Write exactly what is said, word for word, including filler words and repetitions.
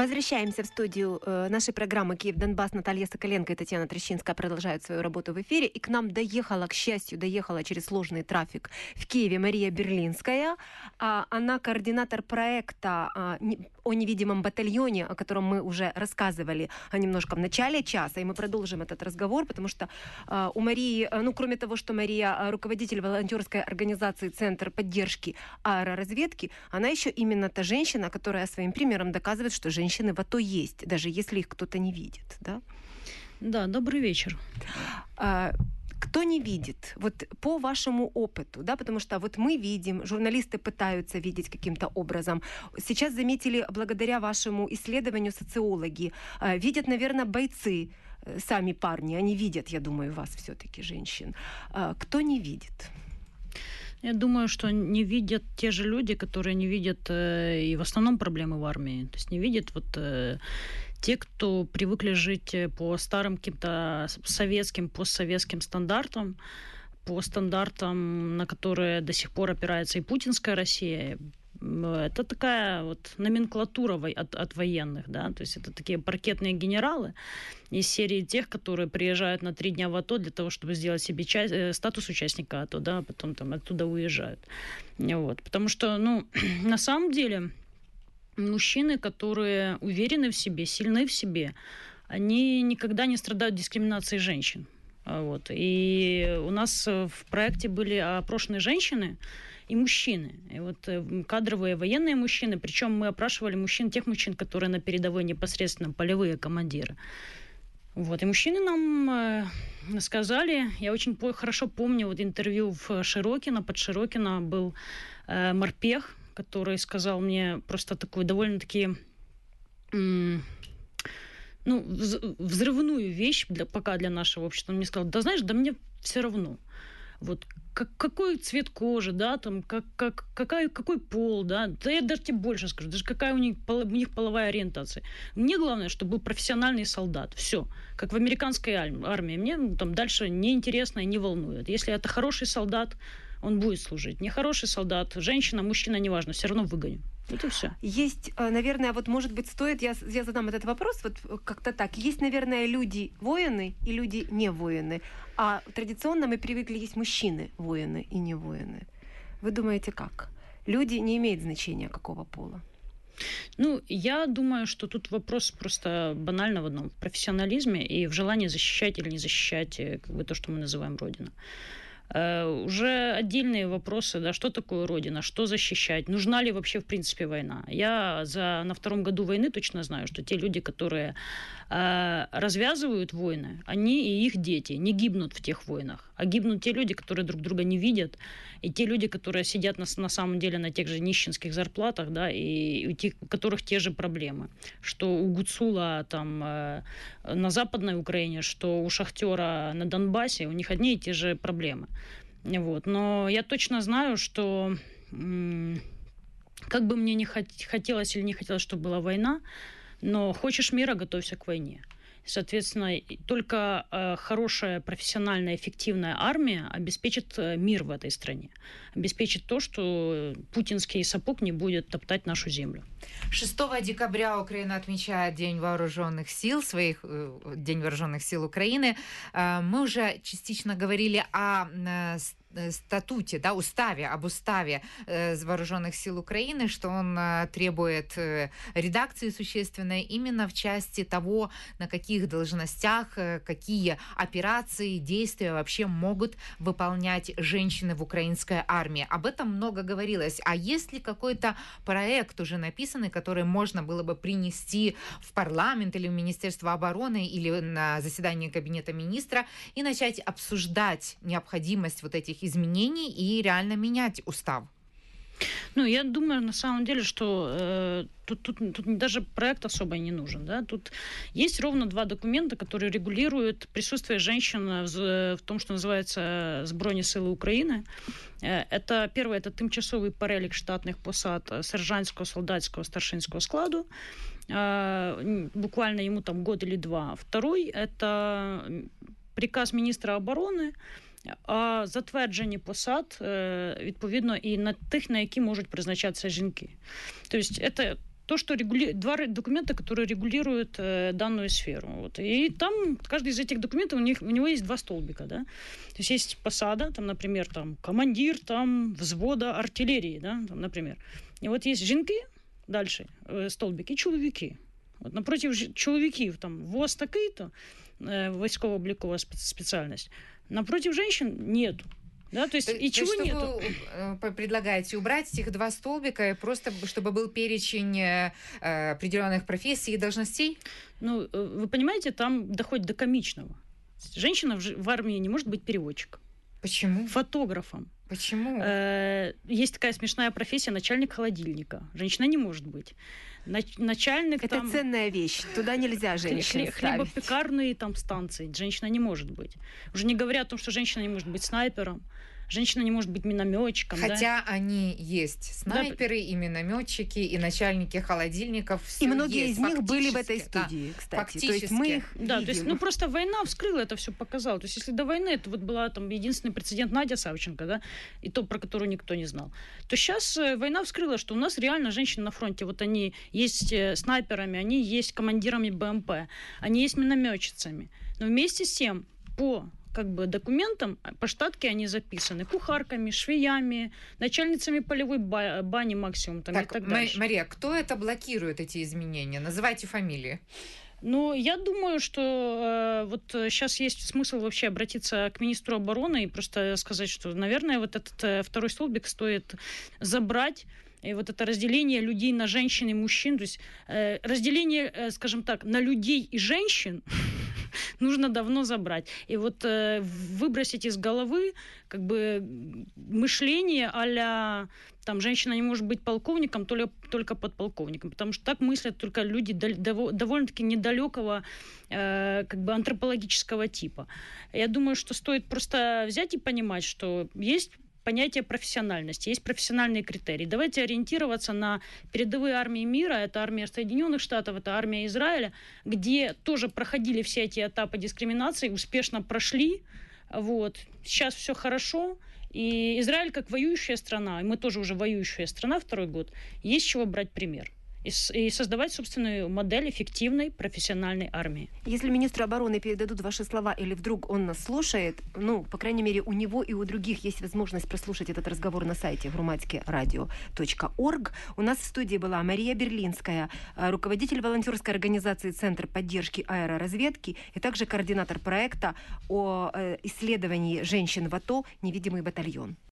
Возвращаемся в студию э, нашей программы «Киев-Донбасс». Наталья Соколенко и Татьяна Трещинская продолжают свою работу в эфире. И к нам доехала, к счастью, доехала через сложный трафик в Киеве Мария Берлинская. А, она координатор проекта а, не, о невидимом батальоне, о котором мы уже рассказывали а, немножко в начале часа. И мы продолжим этот разговор, потому что а, у Марии, ну, кроме того, что Мария а, руководитель волонтерской организации «Центр поддержки аэроразведки», она еще именно та женщина, которая своим примером доказывает, что женщины в АТО есть, даже если их кто-то не видит, да? Да, добрый вечер. А, кто не видит? Вот по вашему опыту, да, потому что вот мы видим, журналисты пытаются видеть каким-то образом. Сейчас заметили, благодаря вашему исследованию социологи, а, видят, наверное, бойцы, сами парни, они видят, я думаю, вас все-таки, женщин. А, кто не видит? Я думаю, что не видят те же люди, которые не видят э, и в основном проблемы в армии. То есть не видят вот э, те, кто привыкли жить по старым каким-то советским, постсоветским стандартам, по стандартам, на которые до сих пор опирается и путинская Россия. Это такая вот номенклатура от, от военных, да, то есть это такие паркетные генералы из серии тех, которые приезжают на три дня в АТО для того, чтобы сделать себе часть, статус участника АТО, да, а потом там оттуда уезжают. Вот. Потому что, ну, на самом деле, мужчины, которые уверены в себе, сильны в себе, они никогда не страдают дискриминацией женщин. Вот. И у нас в проекте были опрошены женщины и мужчины. И вот кадровые военные мужчины, причем мы опрашивали мужчин, тех мужчин, которые на передовой непосредственно полевые командиры. Вот. И мужчины нам э, сказали, я очень по- хорошо помню вот интервью в Широкино, под Широкино был э, морпех, который сказал мне просто такую довольно-таки... М- ну, взрывную вещь для, пока для нашего общества. Он мне сказал, да знаешь, да мне все равно. Вот как, какой цвет кожи, да, там, как, как, какая, какой пол, да, да я даже тебе больше скажу, даже какая у них, у них половая ориентация. Мне главное, чтобы был профессиональный солдат. Все. Как в американской армии. Мне там дальше неинтересно и не волнует. Если это хороший солдат, он будет служить. Нехороший солдат, женщина, мужчина, неважно, все равно выгоню. Это все. Есть, наверное, вот, может быть, стоит, я, я задам этот вопрос, вот как-то так. Есть, наверное, люди-воины и люди не-воины. А традиционно мы привыкли, есть мужчины-воины и не-воины. Вы думаете, как? Люди не имеют значения какого пола? Ну, я думаю, что тут вопрос просто банально в одном. В профессионализме и в желании защищать или не защищать как бы, то, что мы называем Родина. Uh, уже отдельные вопросы, да, что такое Родина, что защищать, нужна ли вообще в принципе война. Я за, на втором году войны точно знаю, что те люди, которые uh, развязывают войны, они и их дети не гибнут в тех войнах, а гибнут те люди, которые друг друга не видят, и те люди, которые сидят на, на самом деле на тех же нищенских зарплатах, да, и у, тех, у которых те же проблемы, что у Гуцула там uh, на Западной Украине, что у шахтера на Донбассе, у них одни и те же проблемы. Вот. Но я точно знаю, что м- как бы мне не хот- хотелось или не хотелось, чтобы была война, но хочешь мира, готовься к войне. Соответственно, только э, хорошая, профессиональная, эффективная армия обеспечит мир в этой стране. Обеспечит то, что путинский сапог не будет топтать нашу землю. шестого декабря Украина отмечает День вооруженных сил, своих, День вооруженных сил Украины. Мы уже частично говорили о статуте, да, уставе, об уставе э, вооруженных сил Украины, что он э, требует э, редакции существенной именно в части того, на каких должностях, э, какие операции, действия вообще могут выполнять женщины в украинской армии. Об этом много говорилось. А есть ли какой-то проект уже написанный, который можно было бы принести в парламент или в Министерство обороны или на заседание Кабинета министра и начать обсуждать необходимость вот этих изменений и реально менять устав? Ну, я думаю, на самом деле, что э, тут, тут, тут даже проект особо не нужен. Да? Тут есть ровно два документа, которые регулируют присутствие женщин в, в том, что называется Збройні сили України. Это, первое, это тимчасовий перелік штатних посад сержантського, солдатського, старшинського складу. Буквально ему там год или два. Второй, это приказ міністра оборони, а затверджені посад, відповідно, і на тих, на які можуть призначатися жінки. Тобто, це то, что регули... два документа, которые регулируют э, данную сферу. Вот. И там каждый из этих документов, у, них, у него есть два столбика. Да? То есть есть посада, там, например, там, командир там, взвода артиллерии, да? Там, например. И вот есть жінки, дальше э, столбики, чоловіки. От напротив чоловіків там ВОЗ такий-то, э, військово-облікова спеціальність. Напротив женщин нету. Да, то есть то, и то чего что нету? Вы предлагаете убрать этих два столбика и просто, чтобы был перечень э, определенных профессий и должностей? Ну, вы понимаете, там доходит до комичного. Женщина в, в армии не может быть переводчиком. Почему? Фотографом. Почему? Э, есть такая смешная профессия начальник холодильника. Женщина не может быть. Начальник Это там... ценная вещь. Туда нельзя женщин хлеб, ставить. Хлебопекарные там станции. Женщина не может быть. Уже не говоря о том, что женщина не может быть снайпером. Женщина не может быть минометчиком. Хотя да? они есть. Снайперы, да. И минометчики, и начальники холодильников. И многие есть, из них были в этой да. студии, кстати. Фактически. То есть мы их да, видим. То есть, ну, просто война вскрыла это все, показала. То есть, если до войны это вот была там единственный прецедент Надя Савченко, да, и то, про которую никто не знал, то сейчас война вскрыла, что у нас реально женщины на фронте, вот они есть снайперами, они есть командирами БМП, они есть минометчицами. Но вместе с тем, по как бы документам, по штатке они записаны кухарками, швеями, начальницами полевой бани максимум там, так, и так дальше. Мария, кто это блокирует, эти изменения? Называйте фамилии. Ну, я думаю, что э, вот сейчас есть смысл вообще обратиться к министру обороны и просто сказать, что, наверное, вот этот э, второй столбик стоит забрать. И вот это разделение людей на женщин и мужчин, то есть э, разделение, э, скажем так, на людей и женщин нужно давно забрать. И вот э, выбросить из головы как бы мышление а-ля там женщина не может быть полковником, только, только подполковником. Потому что так мыслят только люди дов- довольно-таки недалекого э, как бы антропологического типа. Я думаю, что стоит просто взять и понимать, что есть понятие профессиональности, есть профессиональные критерии. Давайте ориентироваться на передовые армии мира. Это армия Соединенных Штатов, это армия Израиля, где тоже проходили все эти этапы дискриминации, успешно прошли. Вот. Сейчас все хорошо. И Израиль как воюющая страна, и мы тоже уже воюющая страна второй год, есть с чего брать пример. И, и создавать собственную модель эффективной профессиональной армии. Если министру обороны передадут ваши слова или вдруг он нас слушает, ну, по крайней мере, у него и у других есть возможность прослушать этот разговор на сайте громадское радио точка орг. У нас в студии была Мария Берлинская, руководитель волонтерской организации «Центр поддержки аэроразведки» и также координатор проекта о исследовании женщин в АТО «Невидимый батальон».